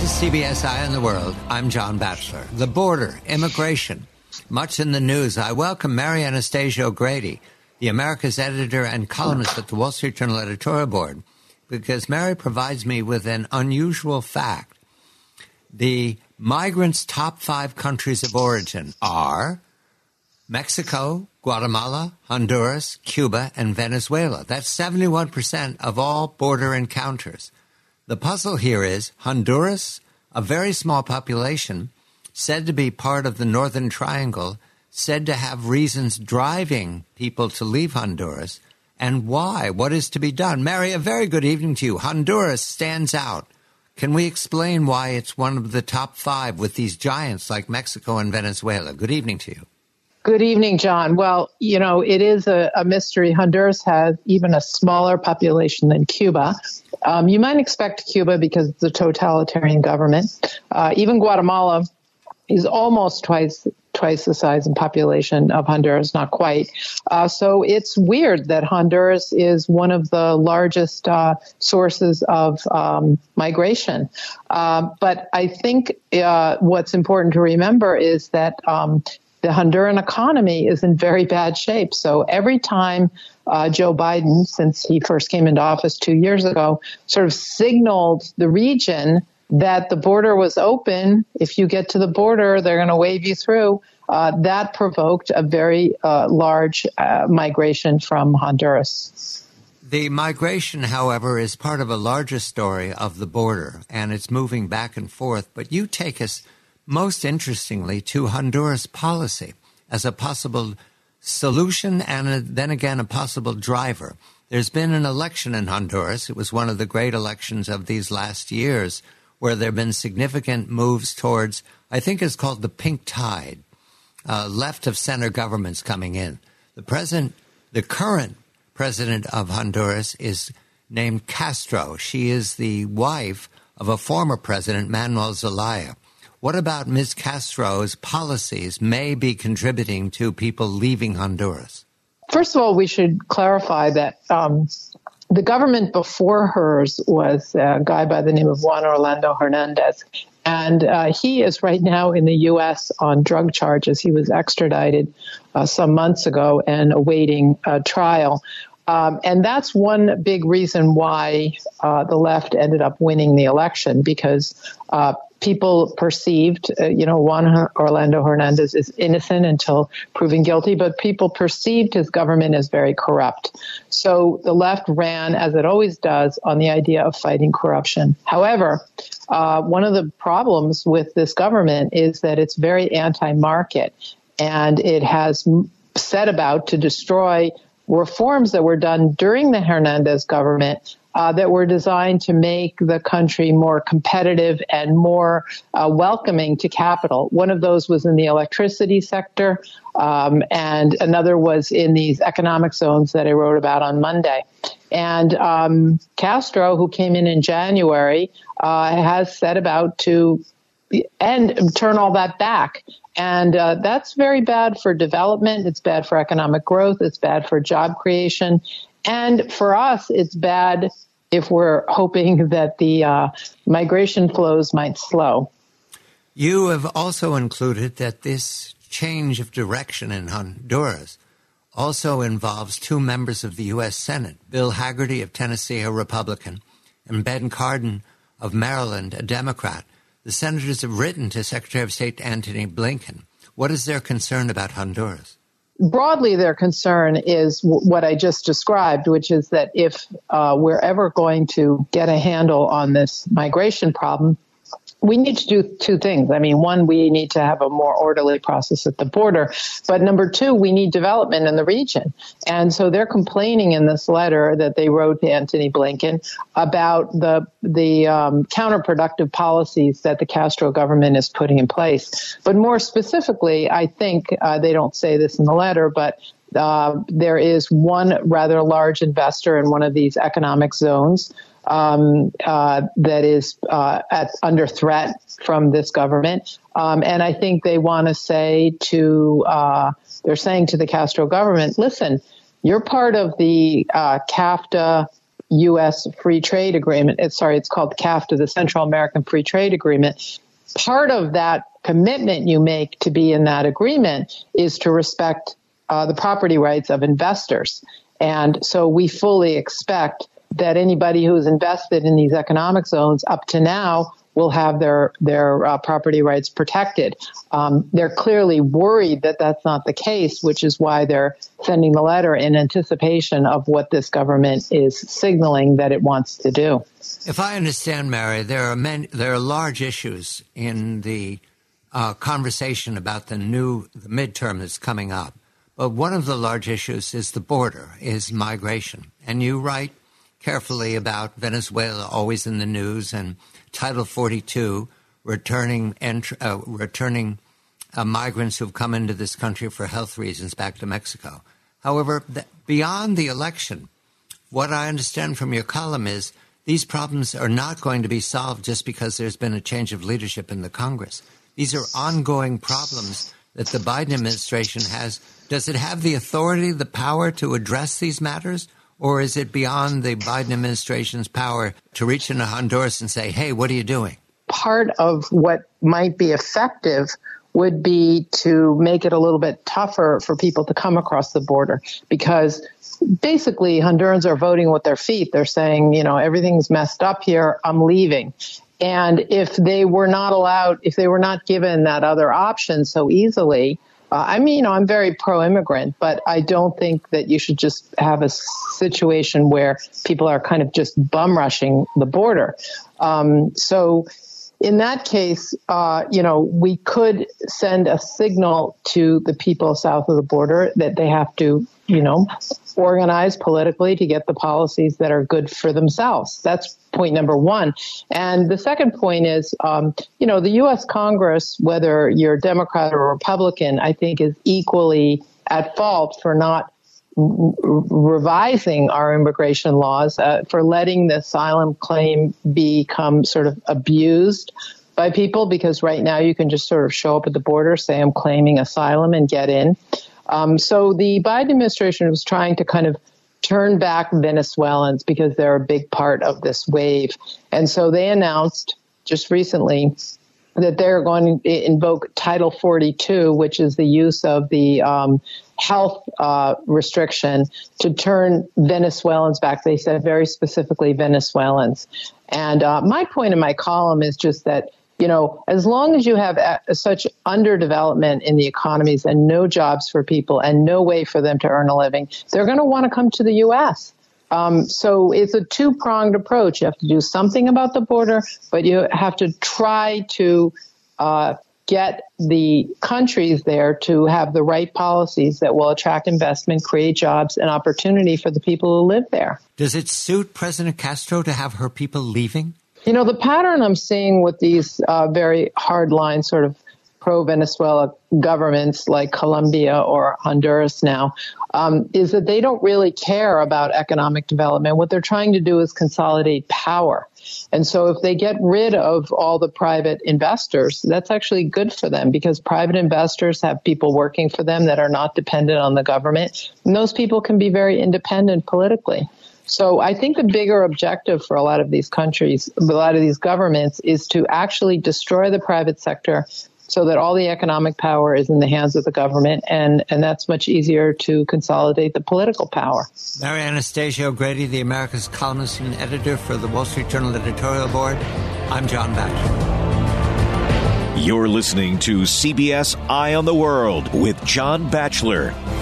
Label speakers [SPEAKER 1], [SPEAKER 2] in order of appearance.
[SPEAKER 1] This is CBS Eye on the World. I'm John Batchelor. The border, immigration, much in the news. I welcome Mary Anastasia O'Grady, the America's editor and columnist at the Wall Street Journal editorial board, because Mary provides me with an unusual fact. The migrants' top 5 countries of origin are Mexico, Guatemala, Honduras, Cuba, and Venezuela. That's 71% of all border encounters. The puzzle here is Honduras, a very small population, said to be part of the Northern Triangle, said to have reasons driving people to leave Honduras, and why? What is to be done? Mary, a very good evening to you. Honduras stands out. Can we explain why it's one of the top 5 with these giants like Mexico and Venezuela? Good evening to you.
[SPEAKER 2] Good evening, John. Well, you know, it is a mystery. Honduras has even a smaller population than Cuba. You might expect Cuba because it's a totalitarian government. Even Guatemala is almost twice the size and population of Honduras, not quite. So it's weird that Honduras is one of the largest sources of migration. But I think what's important to remember is that the Honduran economy is in very bad shape. So every time Joe Biden, since he first came into office 2 years ago, sort of signaled the region that the border was open. If you get to the border, they're going to wave you through. That provoked a very large migration from Honduras.
[SPEAKER 1] The migration, however, is part of a larger story of the border, and it's moving back and forth. But you take us, most interestingly, to Honduras policy as a possible solution and then again a possible driver. There's been an election in Honduras. It was one of the great elections of these last years where there have been significant moves towards, I think it's called the pink tide, left of center governments coming in. The current president of Honduras is named Castro. She is the wife of a former president, Manuel Zelaya. What about Ms. Castro's policies may be contributing to people leaving Honduras?
[SPEAKER 2] First of all, we should clarify that the government before hers was a guy by the name of Juan Orlando Hernandez. And he is right now in the U.S. on drug charges. He was extradited some months ago and awaiting trial. And that's one big reason why the left ended up winning the election, because people perceived, Juan Orlando Hernandez is innocent until proven guilty, but people perceived his government as very corrupt. So the left ran, as it always does, on the idea of fighting corruption. However, one of the problems with this government is that it's very anti-market, and it has set about to destroy reforms that were done during the Hernandez government that were designed to make the country more competitive and more welcoming to capital. One of those was in the electricity sector, and another was in these economic zones that I wrote about on Monday. And Castro, who came in January, has set about to turn all that back. And that's very bad for development. It's bad for economic growth. It's bad for job creation. And for us, it's bad if we're hoping that the migration flows might slow.
[SPEAKER 1] You have also included that this change of direction in Honduras also involves 2 members of the U.S. Senate, Bill Hagerty of Tennessee, a Republican, and Ben Cardin of Maryland, a Democrat. The senators have written to Secretary of State Antony Blinken. What is their concern about Honduras?
[SPEAKER 2] Broadly, their concern is what I just described, which is that if we're ever going to get a handle on this migration problem, we need to do 2 things. I mean, one, we need to have a more orderly process at the border. But number 2, we need development in the region. And so they're complaining in this letter that they wrote to Antony Blinken about the counterproductive policies that the Castro government is putting in place. But more specifically, I think they don't say this in the letter, but there is one rather large investor in one of these economic zones that is under threat from this government. And I think they want to say they're saying to the Castro government, listen, you're part of the CAFTA U.S. Free Trade Agreement. It's called CAFTA, the Central American Free Trade Agreement. Part of that commitment you make to be in that agreement is to respect the property rights of investors. And so we fully expect that anybody who is invested in these economic zones up to now will have their property rights protected. They're clearly worried that that's not the case, which is why they're sending the letter in anticipation of what this government is signaling that it wants to do.
[SPEAKER 1] If I understand, Mary, there are large issues in the conversation about the midterm that's coming up. But one of the large issues is the border, is migration. And you write carefully about Venezuela, always in the news, and Title 42, returning migrants who've come into this country for health reasons back to Mexico. However, beyond the election, what I understand from your column is these problems are not going to be solved just because there's been a change of leadership in the Congress. These are ongoing problems that the Biden administration has. Does it have the authority, the power to address these matters? Or is it beyond the Biden administration's power to reach into Honduras and say, hey, what are you doing?
[SPEAKER 2] Part of what might be effective would be to make it a little bit tougher for people to come across the border, because basically Hondurans are voting with their feet. They're saying, everything's messed up here, I'm leaving. And if they were not given that other option so easily, I'm very pro-immigrant, but I don't think that you should just have a situation where people are kind of just bum rushing the border. So in that case, we could send a signal to the people south of the border that they have to, organize politically to get the policies that are good for themselves. That's point number one. And the second point is, the U.S. Congress, whether you're Democrat or Republican, I think is equally at fault for not revising our immigration laws, for letting the asylum claim become sort of abused by people, because right now you can just sort of show up at the border, say I'm claiming asylum, and get in. So the Biden administration was trying to kind of turn back Venezuelans because they're a big part of this wave. And so they announced just recently that they're going to invoke Title 42, which is the use of the health restriction to turn Venezuelans back. They said very specifically Venezuelans. And my point in my column is just that, as long as you have such underdevelopment in the economies and no jobs for people and no way for them to earn a living, they're going to want to come to the U.S. So it's a two-pronged approach. You have to do something about the border, but you have to try to get the countries there to have the right policies that will attract investment, create jobs, and opportunity for the people who live there.
[SPEAKER 1] Does it suit President Castro to have her people leaving?
[SPEAKER 2] The pattern I'm seeing with these very hardline sort of pro-Venezuela governments like Colombia or Honduras now is that they don't really care about economic development. What they're trying to do is consolidate power. And so if they get rid of all the private investors, that's actually good for them, because private investors have people working for them that are not dependent on the government. And those people can be very independent politically. So I think the bigger objective for a lot of these countries, a lot of these governments, is to actually destroy the private sector so that all the economic power is in the hands of the government, and that's much easier to consolidate the political power.
[SPEAKER 1] Mary Anastasia O'Grady, the America's columnist and editor for the Wall Street Journal editorial board. I'm John Batchelor.
[SPEAKER 3] You're listening to CBS Eye on the World with John Batchelor.